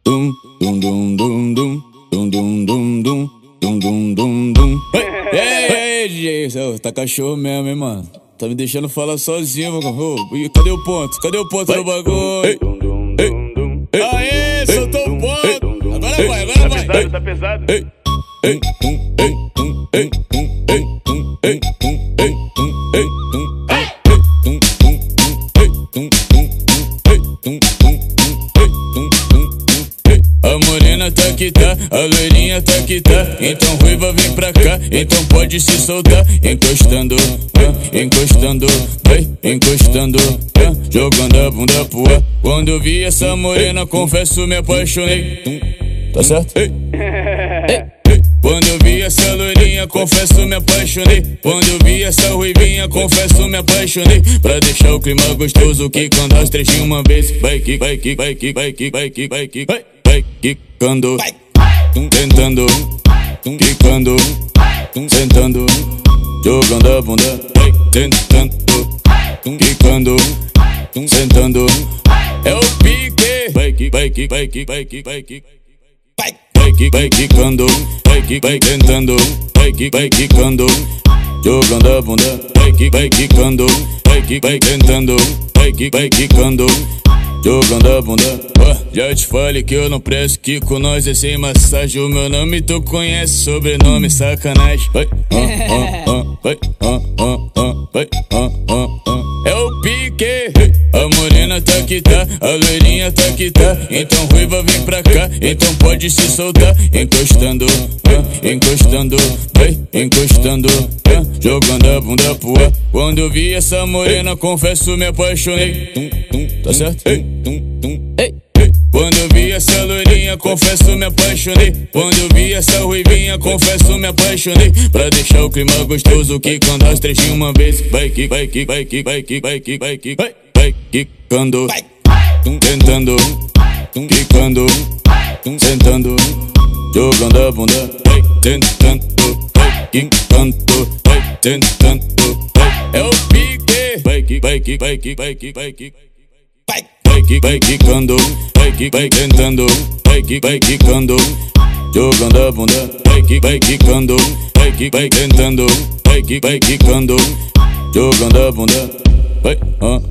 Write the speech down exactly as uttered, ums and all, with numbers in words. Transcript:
Dum, dum, dum, dum, dum, dum, dum, dum, dum, dum, dum, dum, dum. Ei, ei, ei, D J, tá cachorro mesmo, hein, mano? Tá me deixando falar sozinho, mano. Oh, cadê o ponto? Cadê o ponto do bagulho? Ei, ei, aê, soltou o ponto. Agora vai, agora vai. Tá pesado, tá pesado. Ei, ei, ei, ei, ei, ei, ei, ei, a morena tá que tá, a loirinha tá que tá. Então ruiva vem pra cá, então pode se soltar. Encostando, encostando, encostando, jogando a bunda pro ar. Quando eu vi essa morena, confesso me apaixonei. Tá certo? Ei. Ei. Quando eu vi essa loirinha, confesso me apaixonei. Quando eu vi essa ruivinha, confesso me apaixonei. Pra deixar o clima gostoso, que quando as três de uma vez vai que, vai que, vai que, vai que, vai que, vai que, vai, vai quicando, tentando, quicando, sentando, jogando a bunda, vai tentando, quicando, sentando. É o pique, vai que, vai que, vai que, vai que, vai que. Vai que, vai quicando, vai que, vai tentando, vai que, vai quicando, jogando a bunda, vai que, vai quicando, vai que, vai tentando, vai que, vai quicando, jogando a bunda. Oh, já te falei que eu não presto, que com nós é sem massagem. O meu nome tu conhece, sobrenome sacanagem. Vai, ah, ah, ah, vai, ah, ah, ah, vai, ah, ah, ah. É o pique, a morena tá que tá, a loirinha tá que tá. Então ruiva vem pra cá, então pode se soltar. Encostando, encostando, encostando, jogando a bunda pro ar. Quando eu vi essa morena, confesso me apaixonei. Tá certo? Ei. Ei. Quando eu vi essa loirinha, confesso me apaixonei. Quando eu vi essa ruivinha, confesso me apaixonei. Pra deixar o clima gostoso, que quando as três de uma vez vai que, vai que, vai que, vai que, vai que, vai que, vai, vai quicando, tentando, quicando, sentando, jogando a bunda, vai tentando, vai quicando, vai tentando, vai. É o pique, vai que, vai que, vai que, vai que, vai que. Vai que, vai quicando, vai que, vai tentando, vai que, vai quicando, jogando a bunda, vai que, vai quicando, vai que, vai tentando, vai que, vai quicando, jogando a bunda, vai, ah.